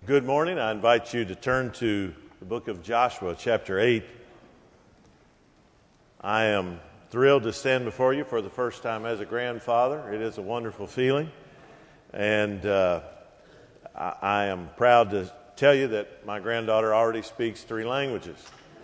Good morning. I invite you to turn to the book of Joshua, chapter 8. I am thrilled to stand before you for the first time as a grandfather. It is a wonderful feeling. And I am proud to tell you that my granddaughter already speaks 3 languages.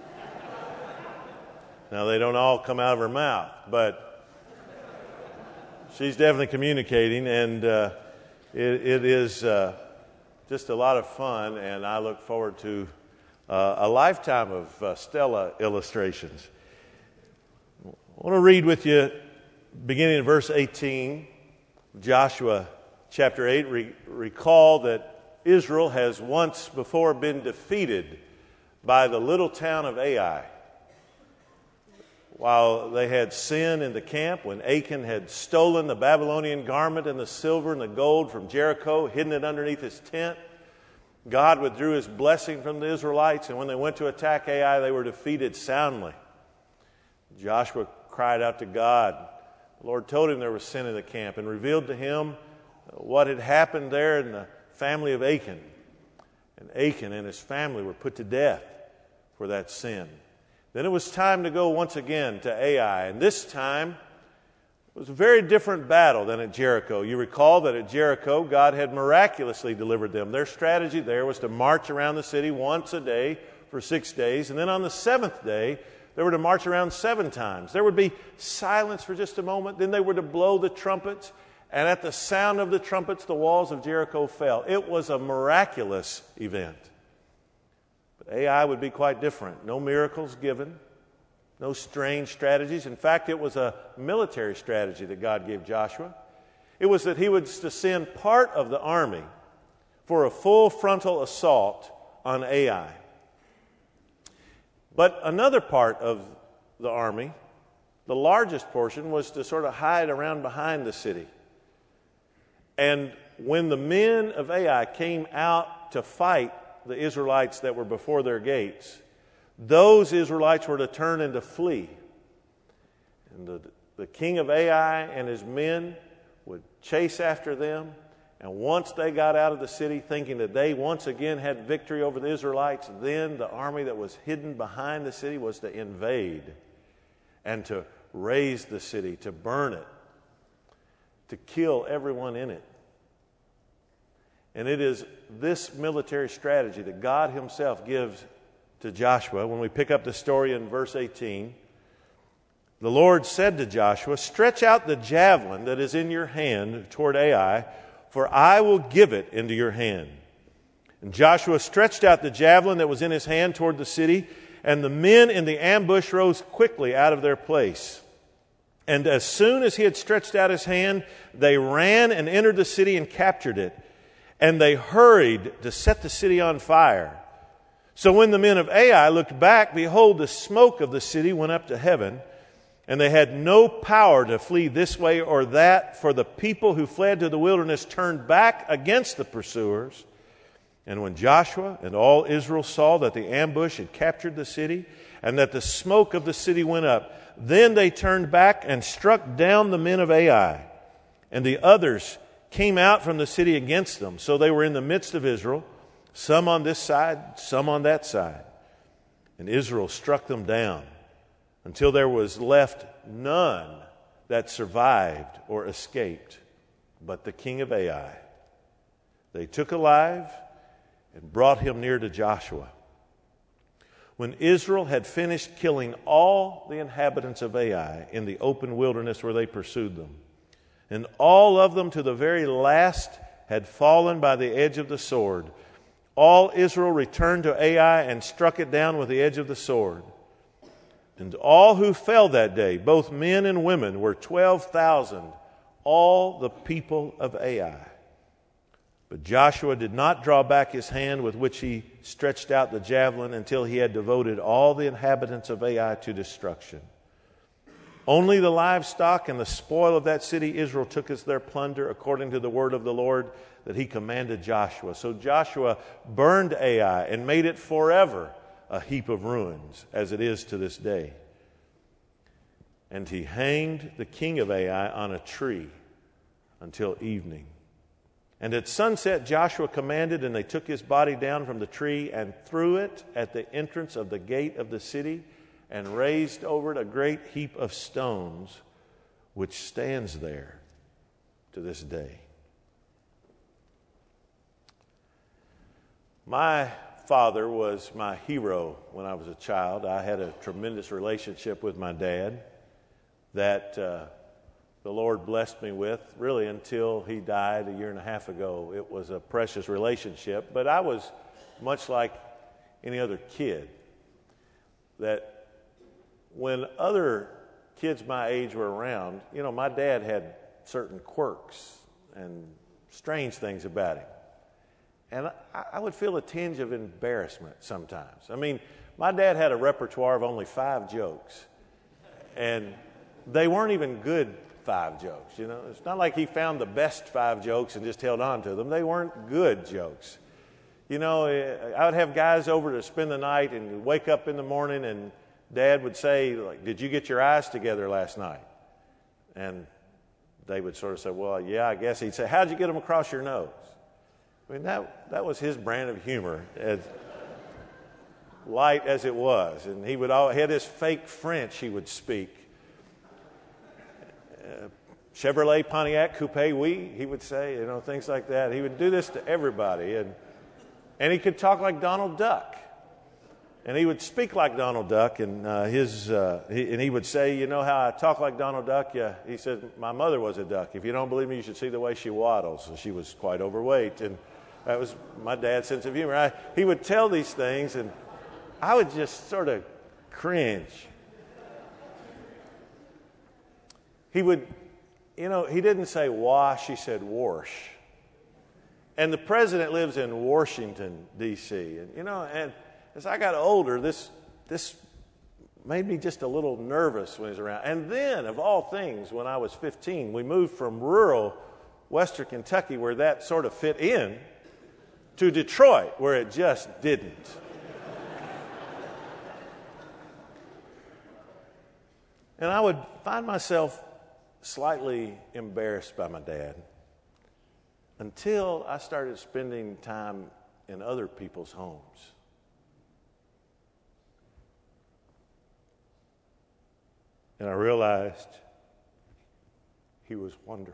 Now, they don't all come out of her mouth, but she's definitely communicating, and it is just a lot of fun, and I look forward to a lifetime of Stella illustrations. I want to read with you, beginning in verse 18, Joshua chapter 8. Recall that Israel has once before been defeated by the little town of Ai. While they had sin in the camp, when Achan had stolen the Babylonian garment and the silver and the gold from Jericho, hidden it underneath his tent, God withdrew his blessing from the Israelites, and when they went to attack Ai, they were defeated soundly. Joshua cried out to God. The Lord told him there was sin in the camp and revealed to him what had happened there in the family of Achan. And Achan and his family were put to death for that sin. Then it was time to go once again to Ai, and this time it was a very different battle than at Jericho. You recall that at Jericho, God had miraculously delivered them. Their strategy there was to march around the city once a day for 6 days, and then on the 7th day, they were to march around 7 times. There would be silence for just a moment, then they were to blow the trumpets, and at the sound of the trumpets, the walls of Jericho fell. It was a miraculous event. But Ai would be quite different. No miracles given, no strange strategies. In fact, it was a military strategy that God gave Joshua. It was that he was to send part of the army for a full frontal assault on Ai. But another part of the army, the largest portion, was to sort of hide around behind the city. And when the men of Ai came out to fight the Israelites that were before their gates, those Israelites were to turn and to flee. And the king of Ai and his men would chase after them. And once they got out of the city thinking that they once again had victory over the Israelites, then the army that was hidden behind the city was to invade and to raze the city, to burn it, to kill everyone in it. And it is this military strategy that God himself gives to Joshua. When we pick up the story in verse 18, the Lord said to Joshua, "Stretch out the javelin that is in your hand toward Ai, for I will give it into your hand." And Joshua stretched out the javelin that was in his hand toward the city, and the men in the ambush rose quickly out of their place. And as soon as he had stretched out his hand, they ran and entered the city and captured it. And they hurried to set the city on fire. So when the men of Ai looked back, behold, the smoke of the city went up to heaven, and they had no power to flee this way or that, for the people who fled to the wilderness turned back against the pursuers. And when Joshua and all Israel saw that the ambush had captured the city, and that the smoke of the city went up, then they turned back and struck down the men of Ai. And the others came out from the city against them. So they were in the midst of Israel, some on this side, some on that side. And Israel struck them down until there was left none that survived or escaped but the king of Ai. They took alive and brought him near to Joshua. When Israel had finished killing all the inhabitants of Ai in the open wilderness where they pursued them, and all of them to the very last had fallen by the edge of the sword, all Israel returned to Ai and struck it down with the edge of the sword. And all who fell that day, both men and women, were 12,000, all the people of Ai. But Joshua did not draw back his hand with which he stretched out the javelin until he had devoted all the inhabitants of Ai to destruction. Only the livestock and the spoil of that city Israel took as their plunder, according to the word of the Lord that he commanded Joshua. So Joshua burned Ai and made it forever a heap of ruins, as it is to this day. And he hanged the king of Ai on a tree until evening. And at sunset Joshua commanded, and they took his body down from the tree and threw it at the entrance of the gate of the city and raised over it a great heap of stones, which stands there to this day. My father was my hero when I was a child. I had a tremendous relationship with my dad that the Lord blessed me with, really until he died a year and a half ago. It was a precious relationship, but I was much like any other kid, that when other kids my age were around, my dad had certain quirks and strange things about him. And I would feel a tinge of embarrassment sometimes. I mean, my dad had a repertoire of only 5 jokes, and they weren't even good 5 jokes. It's not like he found the best 5 jokes and just held on to them. They weren't good jokes. I would have guys over to spend the night and wake up in the morning, and Dad would say, like, "Did you get your eyes together last night?" And they would sort of say, "Well, yeah, I guess." He'd say, "How'd you get them across your nose?" I mean, that was his brand of humor, as light as it was. And he had this fake French he would speak. Chevrolet, Pontiac, Coupe, oui, he would say, things like that. He would do this to everybody. And he could talk like Donald Duck. And he would speak like Donald Duck, and he would say, "You know how I talk like Donald Duck?" Yeah, he said, "My mother was a duck. If you don't believe me, you should see the way she waddles." So she was quite overweight, and that was my dad's sense of humor. He would tell these things, and I would just sort of cringe. He would, he didn't say wash, he said wash. And the president lives in Washington, D.C. And as I got older, this made me just a little nervous when he was around. And then, of all things, when I was 15, we moved from rural Western Kentucky, where that sort of fit in, to Detroit, where it just didn't. And I would find myself slightly embarrassed by my dad until I started spending time in other people's homes. And I realized he was wonderful.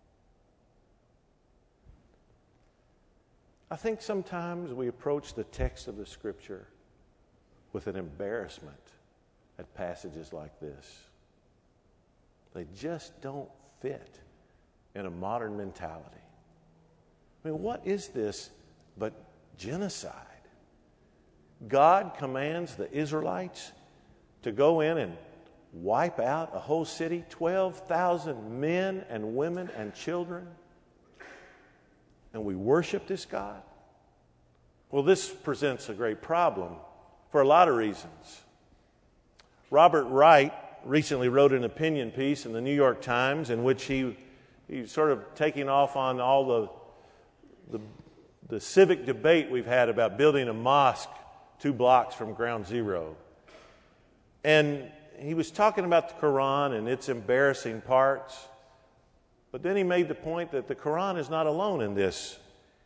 I think sometimes we approach the text of the Scripture with an embarrassment at passages like this. They just don't fit in a modern mentality. I mean, what is this but genocide? God commands the Israelites to go in and wipe out a whole city, 12,000 men and women and children, and we worship this God? Well, this presents a great problem for a lot of reasons. Robert Wright recently wrote an opinion piece in the New York Times in which he's sort of taking off on all the civic debate we've had about building a mosque 2 blocks from Ground Zero. And he was talking about the Quran and its embarrassing parts, but then he made the point that the Quran is not alone in this,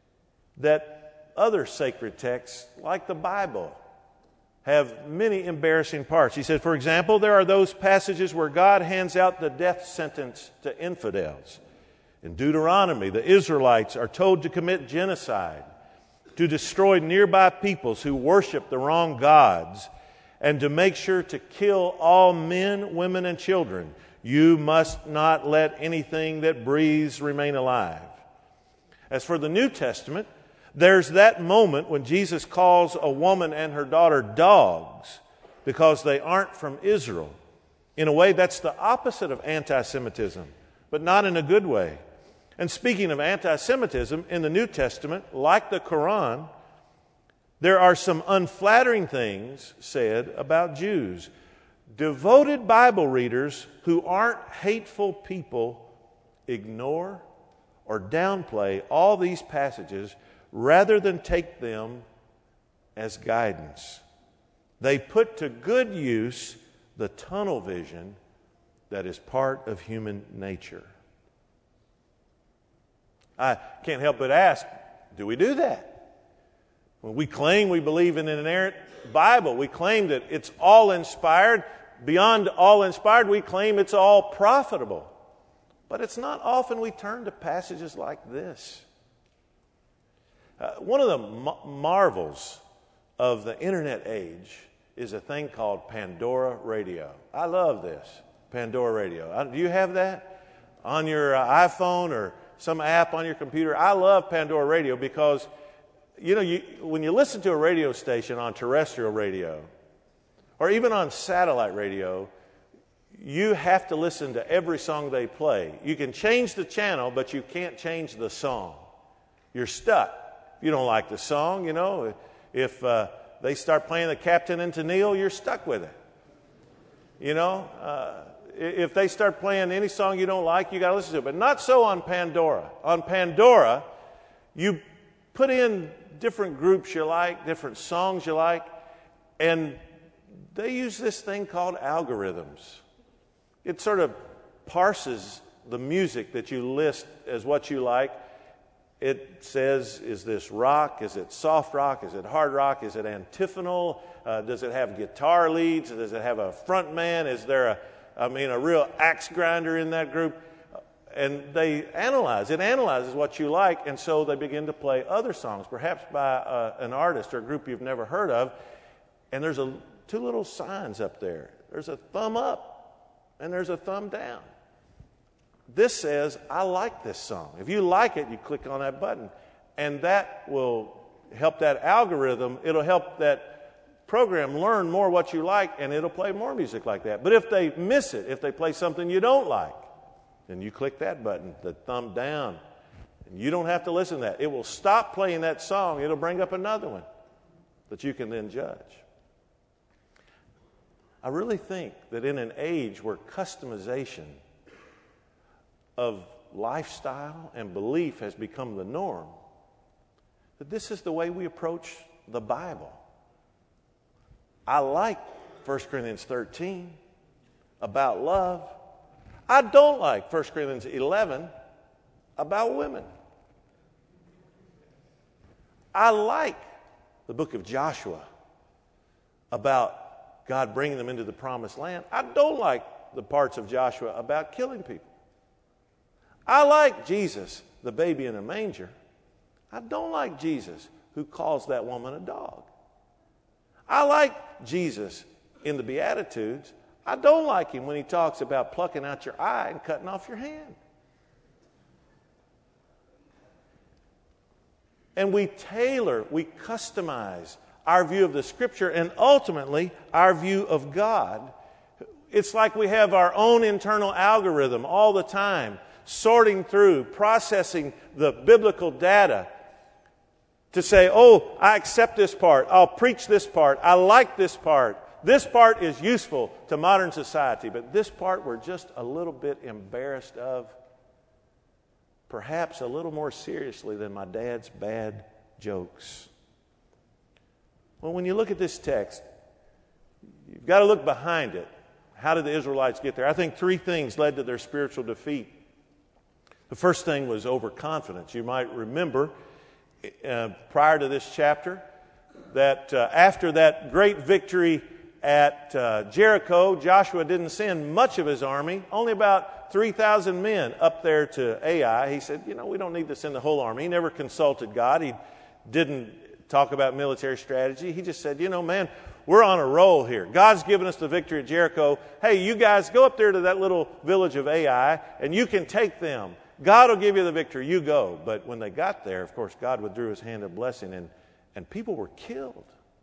that other sacred texts, like the Bible, have many embarrassing parts. He said, for example, there are those passages where God hands out the death sentence to infidels. In Deuteronomy, the Israelites are told to commit genocide, to destroy nearby peoples who worship the wrong gods, and to make sure to kill all men, women, and children. You must not let anything that breathes remain alive. As for the New Testament, there's that moment when Jesus calls a woman and her daughter dogs because they aren't from Israel. In a way, that's the opposite of anti-Semitism, but not in a good way. And speaking of anti-Semitism, in the New Testament, like the Quran, there are some unflattering things said about Jews. Devoted Bible readers who aren't hateful people ignore or downplay all these passages rather than take them as guidance. They put to good use the tunnel vision that is part of human nature. I can't help but ask, do we do that? When we claim we believe in an inerrant Bible, we claim that it's all inspired. Beyond all inspired, we claim it's all profitable. But it's not often we turn to passages like this. One of the marvels of the internet age is a thing called Pandora Radio. I love this, Pandora Radio. Do you have that on your iPhone or some app on your computer? I love Pandora Radio because, when you listen to a radio station on terrestrial radio or even on satellite radio, you have to listen to every song they play. You can change the channel, but you can't change the song. You're stuck. If you don't like the song, if they start playing the Captain and Tennille, you're stuck with it. If they start playing any song you don't like, you got to listen to it. But not so on Pandora. On Pandora, you put in different groups you like, different songs you like, and they use this thing called algorithms. It sort of parses the music that you list as what you like. It says, is this rock? Is it soft rock? Is it hard rock? Is it antiphonal? Does it have guitar leads? Does it have a front man? Is there a real axe grinder in that group? And they analyze. It analyzes what you like, and so they begin to play other songs, perhaps by an artist or a group you've never heard of. And there's two little signs up there. There's a thumb up, and there's a thumb down. This says, I like this song. If you like it, you click on that button. And that will help that algorithm. It'll help that program learn more what you like, and it'll play more music like that. But if they miss it, if they play something you don't like, then you click that button, the thumb down. And you don't have to listen to that. It will stop playing that song. It'll bring up another one that you can then judge. I really think that in an age where customization of lifestyle and belief has become the norm, that this is the way we approach the Bible. I like 1 Corinthians 13 about love. I don't like 1 Corinthians 11 about women. I like the book of Joshua about God bringing them into the promised land. I don't like the parts of Joshua about killing people. I like Jesus, the baby in a manger. I don't like Jesus who calls that woman a dog. I like Jesus in the Beatitudes. I don't like him when he talks about plucking out your eye and cutting off your hand. And we customize our view of the Scripture and ultimately our view of God. It's like we have our own internal algorithm all the time, sorting through, processing the biblical data to say, oh, I accept this part, I'll preach this part, I like this part. This part is useful to modern society, but this part we're just a little bit embarrassed of, perhaps a little more seriously than my dad's bad jokes. Well, when you look at this text, you've got to look behind it. How did the Israelites get there? I think three things led to their spiritual defeat. The first thing was overconfidence. You might remember prior to this chapter that after that great victory at Jericho, Joshua didn't send much of his army, only about 3,000 men up there to Ai. He said, we don't need to send the whole army. He never consulted God. He didn't talk about military strategy. He just said, man, we're on a roll here. God's given us the victory at Jericho. Hey, you guys go up there to that little village of Ai, and you can take them. God will give you the victory. You go. But when they got there, of course, God withdrew his hand of blessing, and people were killed.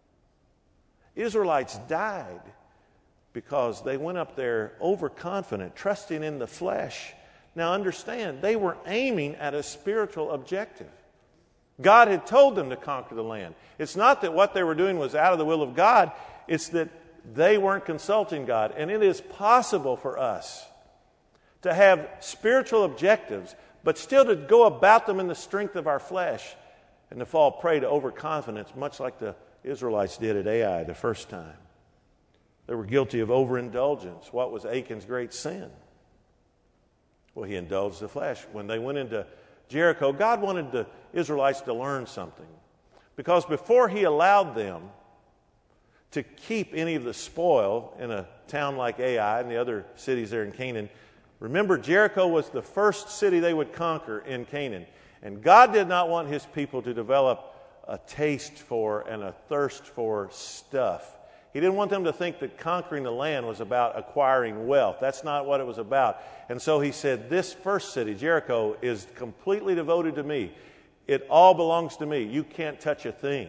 Israelites died because they went up there overconfident, trusting in the flesh. Now understand, they were aiming at a spiritual objective. God had told them to conquer the land. It's not that what they were doing was out of the will of God. It's that they weren't consulting God. And it is possible for us to have spiritual objectives, but still to go about them in the strength of our flesh and to fall prey to overconfidence, much like the Israelites did at Ai the first time. They were guilty of overindulgence. What was Achan's great sin? Well, he indulged the flesh. When they went into Jericho, God wanted the Israelites to learn something. Because before he allowed them to keep any of the spoil in a town like Ai and the other cities there in Canaan, remember, Jericho was the first city they would conquer in Canaan. And God did not want his people to develop a taste for and a thirst for stuff. He didn't want them to think that conquering the land was about acquiring wealth. That's not what it was about. And so he said, this first city, Jericho, is completely devoted to me. It all belongs to me. You can't touch a thing.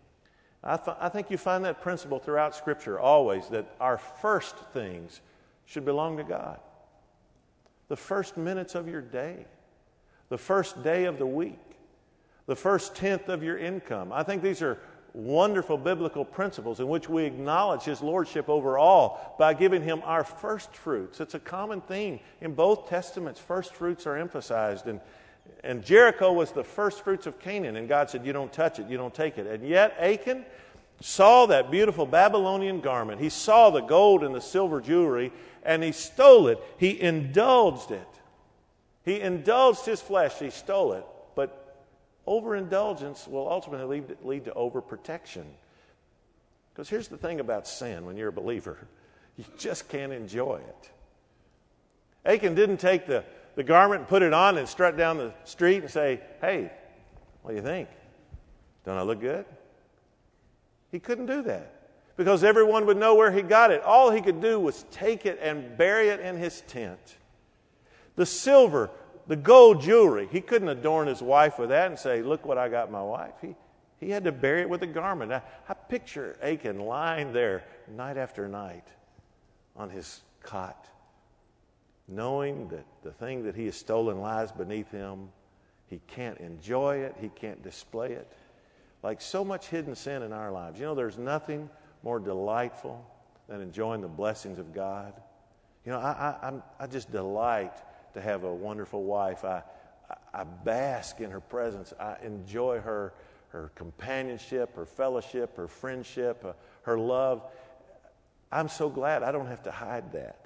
I think you find that principle throughout Scripture always, that our first things should belong to God. The first minutes of your day, the first day of the week, the first tenth of your income. I think these are wonderful biblical principles in which we acknowledge his lordship over all by giving him our first fruits. It's a common theme in both testaments. First fruits are emphasized. And Jericho was the first fruits of Canaan. And God said, you don't touch it, you don't take it. And yet Achan saw that beautiful Babylonian garment. He saw the gold and the silver jewelry, and he stole it. He indulged it. He indulged his flesh. He stole it. But overindulgence will ultimately lead to overprotection. Because here's the thing about sin when you're a believer. You just can't enjoy it. Achan didn't take the garment and put it on and strut down the street and say, hey, what do you think? Don't I look good? He couldn't do that because everyone would know where he got it. All he could do was take it and bury it in his tent. The silver, the gold jewelry, he couldn't adorn his wife with that and say, look what I got my wife. He had to bury it with a garment. I picture Achan lying there night after night on his cot, knowing that the thing that he has stolen lies beneath him. He can't enjoy it. He can't display it. Like so much hidden sin in our lives. You know, there's nothing more delightful than enjoying the blessings of God. You know, I just delight to have a wonderful wife. I bask in her presence. I enjoy her companionship, her fellowship, her friendship, her love. I'm so glad I don't have to hide that.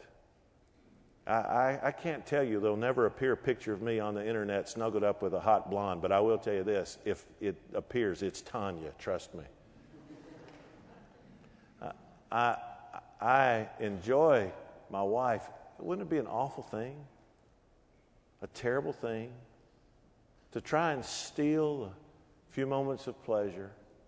I can't tell you, there'll never appear a picture of me on the internet snuggled up with a hot blonde, but I will tell you this, if it appears, it's Tanya, trust me. I enjoy my wife. Wouldn't it be an awful thing, a terrible thing, to try and steal a few moments of pleasure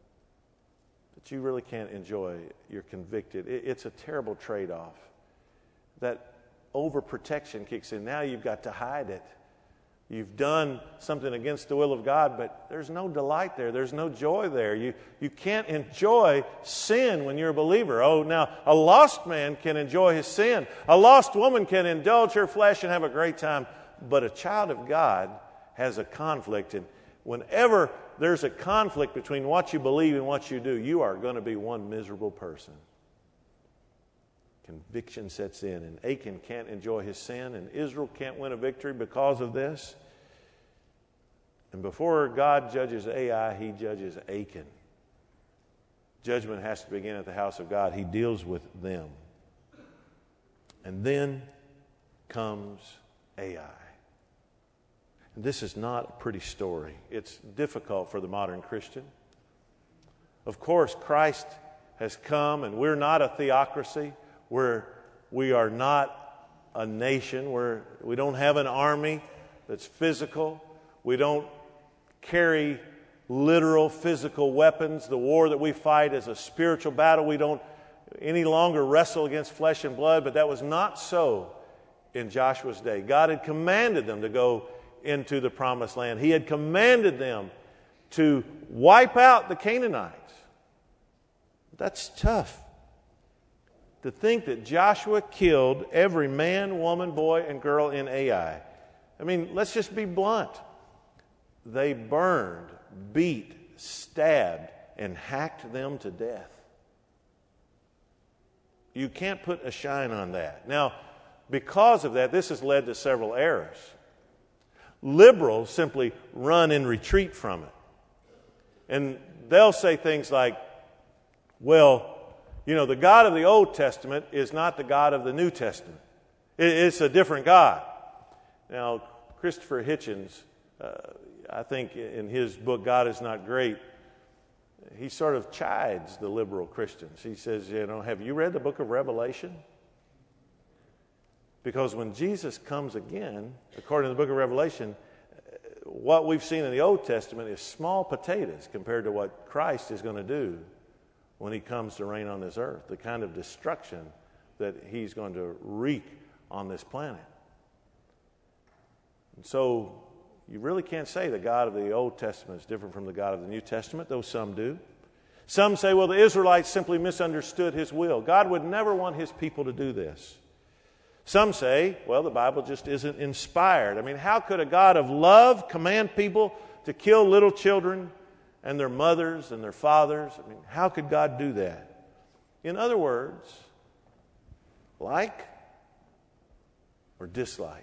that you really can't enjoy? You're convicted. It's a terrible trade-off. That overprotection kicks in. Now you've got to hide it. You've done something against the will of God, but there's no delight there. There's no joy there. You can't enjoy sin when you're a believer. Oh, now a lost man can enjoy his sin. A lost woman can indulge her flesh and have a great time. But a child of God has a conflict. And whenever there's a conflict between what you believe and what you do, you are going to be one miserable person. Conviction sets in, and Achan can't enjoy his sin, and Israel can't win a victory because of this. And before God judges Ai, he judges Achan. Judgment has to begin at the house of God. He deals with them. And then comes Ai. And this is not a pretty story. It's difficult for the modern Christian. Of course, Christ has come, and we're not a theocracy. We are not a nation. We don't have an army that's physical. We don't carry literal physical weapons. The war that we fight is a spiritual battle. We don't any longer wrestle against flesh and blood, but that was not so in Joshua's day. God had commanded them to go into the promised land. He had commanded them to wipe out the Canaanites. That's tough. To think that Joshua killed every man, woman, boy, and girl in Ai. I mean, let's just be blunt. They burned, beat, stabbed, and hacked them to death. You can't put a shine on that. Now, because of that, this has led to several errors. Liberals simply run and retreat from it. And they'll say things like, well, you know, the God of the Old Testament is not the God of the New Testament. It's a different God. Now, Christopher Hitchens I think in his book, God is Not Great, he sort of chides the liberal Christians. He says, have you read the book of Revelation? Because when Jesus comes again, according to the book of Revelation, what we've seen in the Old Testament is small potatoes compared to what Christ is going to do when he comes to reign on this earth, the kind of destruction that he's going to wreak on this planet. And so you really can't say the God of the Old Testament is different from the God of the New Testament, though some do. Some say, well, the Israelites simply misunderstood his will. God would never want his people to do this. Some say, well, the Bible just isn't inspired. I mean, how could a God of love command people to kill little children and their mothers and their fathers? I mean, how could God do that? In other words, like or dislike.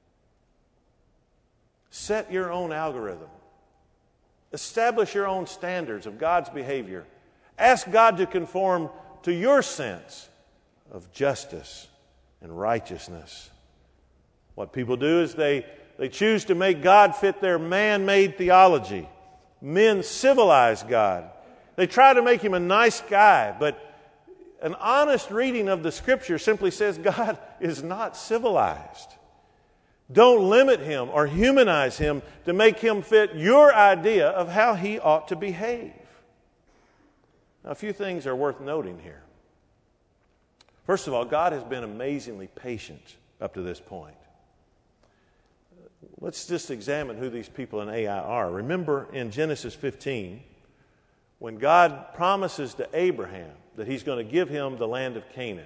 Set your own algorithm. Establish your own standards of God's behavior. Ask God to conform to your sense of justice and righteousness. What people do is they choose to make God fit their man-made theology. Men civilize God. They try to make him a nice guy, but an honest reading of the Scripture simply says God is not civilized. Don't limit him or humanize him to make him fit your idea of how he ought to behave. Now, a few things are worth noting here. First of all, God has been amazingly patient up to this point. Let's just examine who these people in Ai are. Remember in Genesis 15, when God promises to Abraham that he's going to give him the land of Canaan,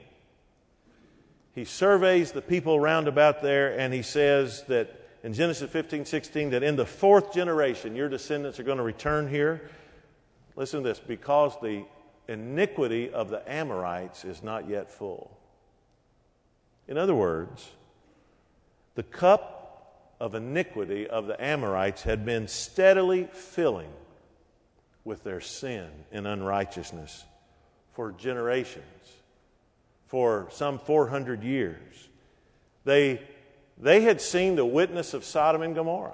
he surveys the people round about there, and he says that in Genesis 15:16 that in the fourth generation your descendants are going to return here. Listen to this, because the iniquity of the Amorites is not yet full. In other words, the cup of iniquity of the Amorites had been steadily filling with their sin and unrighteousness for generations. For some 400 years. They had seen the witness of Sodom and Gomorrah.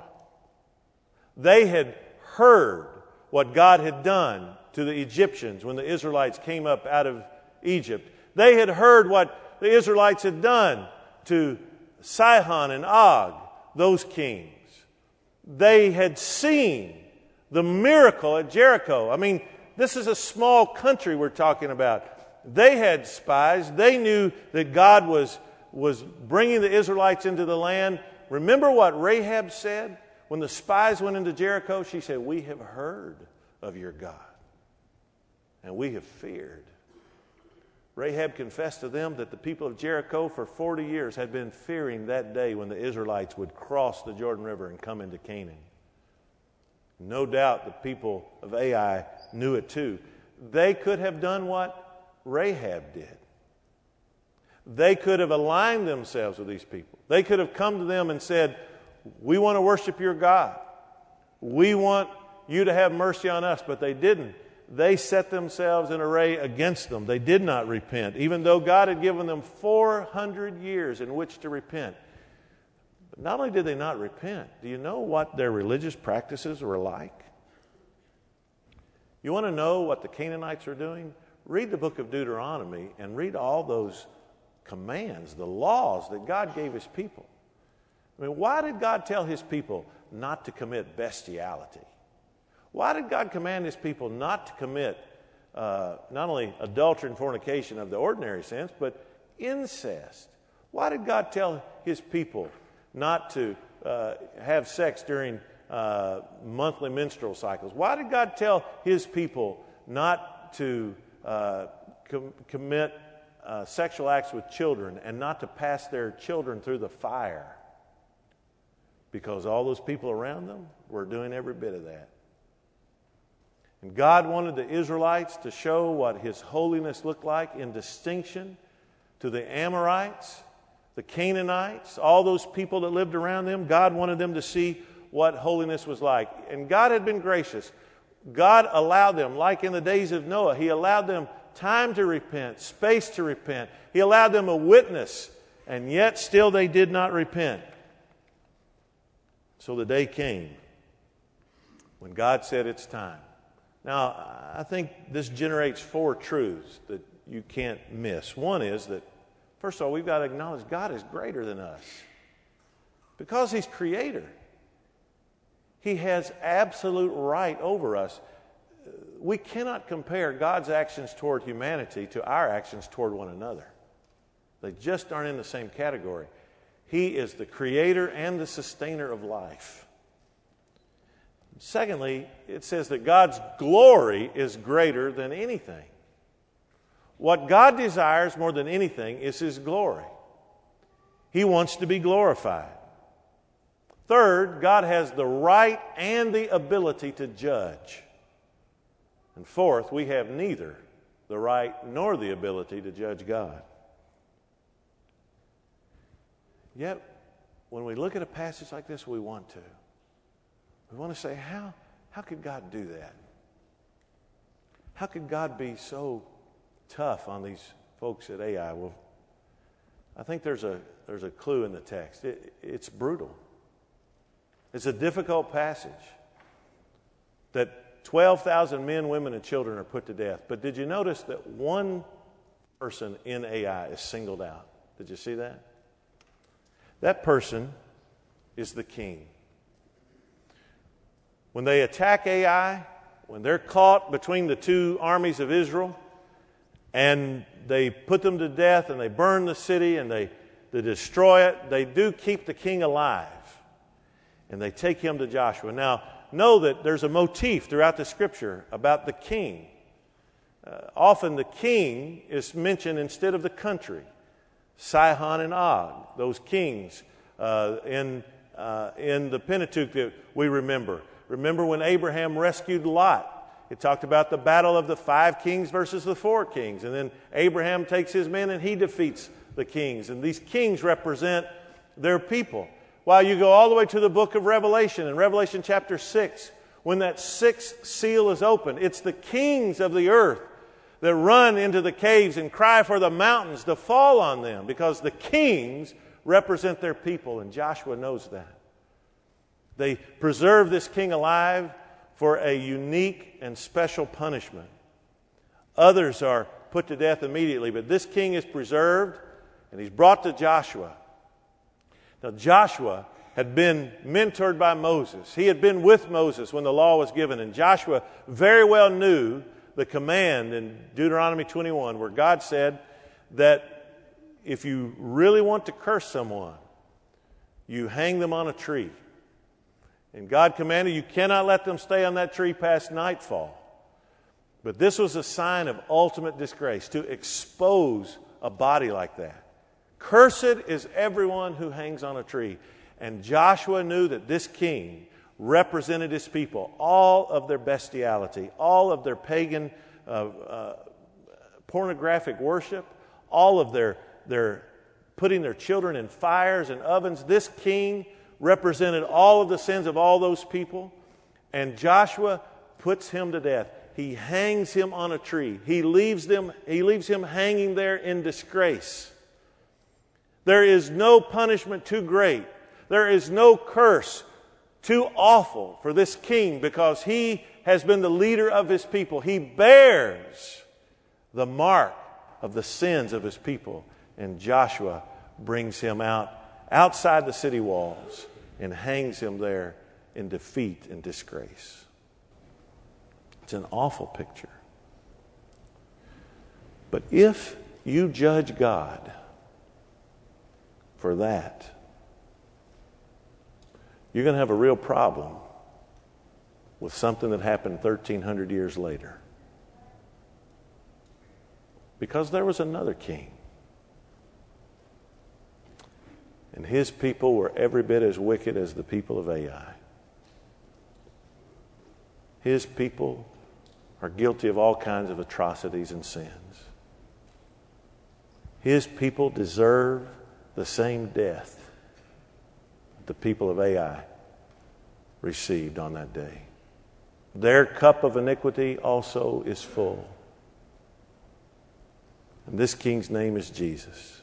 They had heard what God had done to the Egyptians when the Israelites came up out of Egypt. They had heard what the Israelites had done to Sihon and Og, those kings. They had seen the miracle at Jericho. I mean, this is a small country we're talking about. They had spies. They knew that God was bringing the Israelites into the land. Remember what Rahab said when the spies went into Jericho? She said, "We have heard of your God, and we have feared." Rahab confessed to them that the people of Jericho for 40 years had been fearing that day when the Israelites would cross the Jordan River and come into Canaan. No doubt the people of Ai knew it too. They could have done what Rahab did. They could have aligned themselves with these people. They could have come to them and said, "We want to worship your God. We want you to have mercy on us." But they didn't. They set themselves in array against them. They did not repent, even though God had given them 400 years in which to repent. But not only did they not repent, do you know what their religious practices were like? You want to know what the Canaanites are doing? Read the book of Deuteronomy and read all those commands, the laws that God gave his people. I mean, why did God tell his people not to commit bestiality? Why did God command his people not to commit not only adultery and fornication of the ordinary sense, but incest? Why did God tell his people not to have sex during monthly menstrual cycles? Why did God tell his people not to commit sexual acts with children and not to pass their children through the fire? Because all those people around them were doing every bit of that. And God wanted the Israelites to show what his holiness looked like in distinction to the Amorites, the Canaanites, all those people that lived around them. God wanted them to see what holiness was like. And God had been gracious. God allowed them, like in the days of Noah, he allowed them time to repent, space to repent. He allowed them a witness, and yet still they did not repent. So the day came when God said it's time. Now, I think this generates 4 truths that you can't miss. One is that, first of all, we've got to acknowledge God is greater than us. Because He's Creator, He has absolute right over us. We cannot compare God's actions toward humanity to our actions toward one another. They just aren't in the same category. He is the Creator and the sustainer of life. Secondly, it says that God's glory is greater than anything. What God desires more than anything is His glory. He wants to be glorified. Third, God has the right and the ability to judge. And fourth, we have neither the right nor the ability to judge God. Yet, when we look at a passage like this, we want to. We want to say, how could God do that? How could God be so tough on these folks at Ai? Well, I think there's a clue in the text. It's brutal. It's a difficult passage that 12,000 men, women, and children are put to death. But did you notice that one person in Ai is singled out? Did you see that? That person is the king. When they attack Ai, when they're caught between the two armies of Israel, and they put them to death, and they burn the city, and they destroy it, they do keep the king alive. And they take him to Joshua. Now, know that there's a motif throughout the Scripture about the king. Often the king is mentioned instead of the country. Sihon and Og, those kings in the Pentateuch that we remember. Remember when Abraham rescued Lot? It talked about the battle of the 5 kings versus the 4 kings. And then Abraham takes his men and he defeats the kings. And these kings represent their people. While you go all the way to the book of Revelation, in Revelation chapter 6, when that 6th seal is opened, it's the kings of the earth that run into the caves and cry for the mountains to fall on them, because the kings represent their people, and Joshua knows that. They preserve this king alive for a unique and special punishment. Others are put to death immediately, but this king is preserved, and he's brought to Joshua. Now, Joshua had been mentored by Moses. He had been with Moses when the law was given, and Joshua very well knew the command in Deuteronomy 21 where God said that if you really want to curse someone, you hang them on a tree. And God commanded you cannot let them stay on that tree past nightfall. But this was a sign of ultimate disgrace, to expose a body like that. Cursed is everyone who hangs on a tree. And Joshua knew that this king represented his people, all of their bestiality, all of their pagan pornographic worship, all of their putting their children in fires and ovens. This king represented all of the sins of all those people. And Joshua puts him to death. He hangs him on a tree. He leaves him hanging there in disgrace. There is no punishment too great. There is no curse too awful for this king, because he has been the leader of his people. He bears the mark of the sins of his people. And Joshua brings him outside the city walls and hangs him there in defeat and disgrace. It's an awful picture. But if you judge God for that, you're going to have a real problem with something that happened 1,300 years later. Because there was another king. And his people were every bit as wicked as the people of Ai. His people are guilty of all kinds of atrocities and sins. His people deserve the same death the people of Ai received on that day. Their cup of iniquity also is full. And this king's name is Jesus.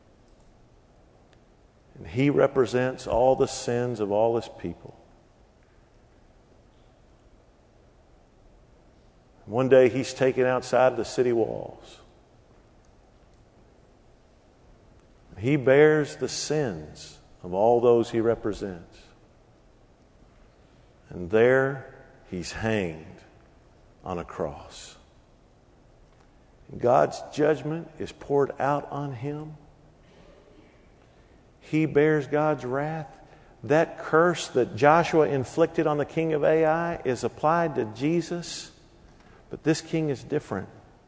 And he represents all the sins of all his people. One day he's taken outside the city walls. He bears the sins of all those he represents. And there he's hanged on a cross. God's judgment is poured out on him. He bears God's wrath. That curse that Joshua inflicted on the king of Ai is applied to Jesus. But this king is different.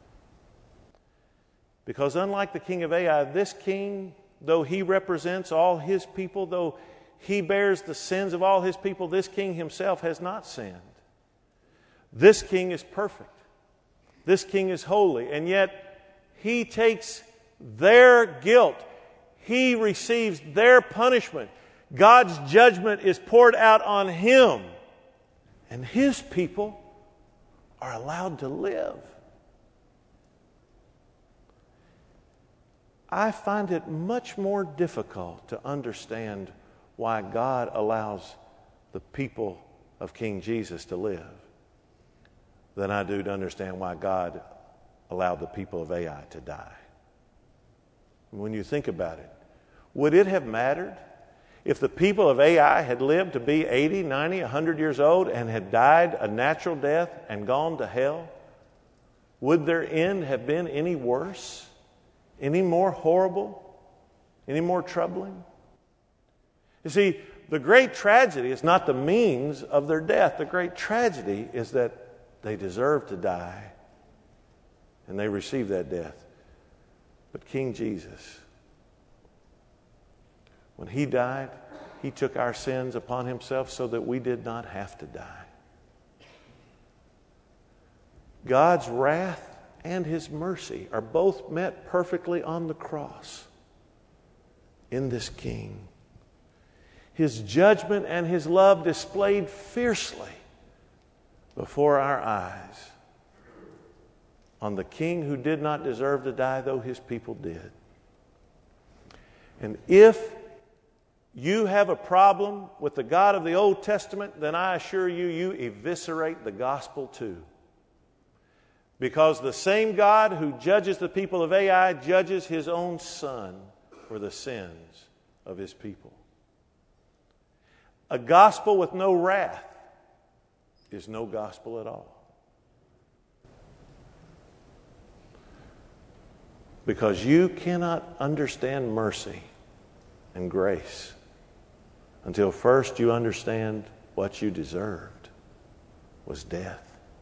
Because unlike the king of Ai, this king, though he represents all his people, though he bears the sins of all his people, this king himself has not sinned. This king is perfect. This king is holy. And yet he takes their guilt. He receives their punishment. God's judgment is poured out on him. And his people are allowed to live. I find it much more difficult to understand why God allows the people of King Jesus to live than I do to understand why God allowed the people of Ai to die. When you think about it, would it have mattered if the people of Ai had lived to be 80, 90, 100 years old and had died a natural death and gone to hell? Would their end have been any worse, any more horrible, any more troubling? You see, the great tragedy is not the means of their death. The great tragedy is that they deserve to die and they receive that death. But King Jesus, when he died, he took our sins upon himself so that we did not have to die. God's wrath and his mercy are both met perfectly on the cross in this king. His judgment and his love displayed fiercely before our eyes on the king who did not deserve to die, though his people did. And if you have a problem with the God of the Old Testament, then I assure you, you eviscerate the gospel too. Because the same God who judges the people of Ai judges his own son for the sins of his people. A gospel with no wrath is no gospel at all. Because you cannot understand mercy and grace until first you understand what you deserved was death.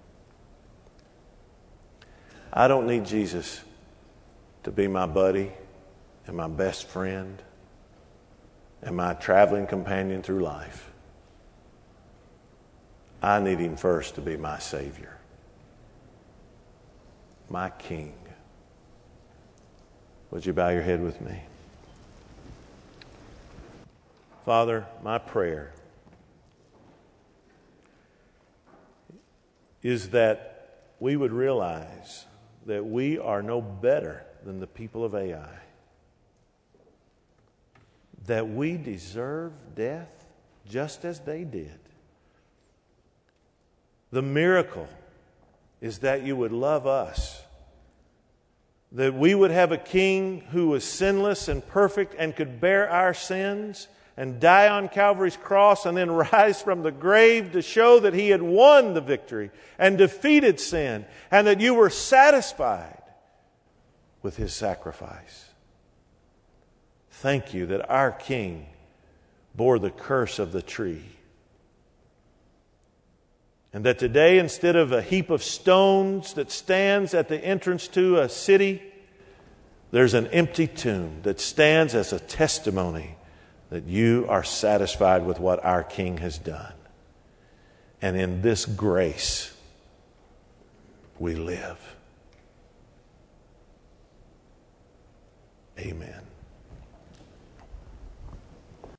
I don't need Jesus to be my buddy and my best friend and my traveling companion through life. I need him first to be my Savior, my King. Would you bow your head with me? Father, my prayer is that we would realize that we are no better than the people of Ai, that we deserve death just as they did. The miracle is that you would love us, that we would have a king who was sinless and perfect and could bear our sins and die on Calvary's cross and then rise from the grave to show that he had won the victory and defeated sin, and that you were satisfied with his sacrifice. Thank you that our King bore the curse of the tree, and that today, instead of a heap of stones that stands at the entrance to a city, there's an empty tomb that stands as a testimony that you are satisfied with what our King has done. And in this grace, we live. Amen.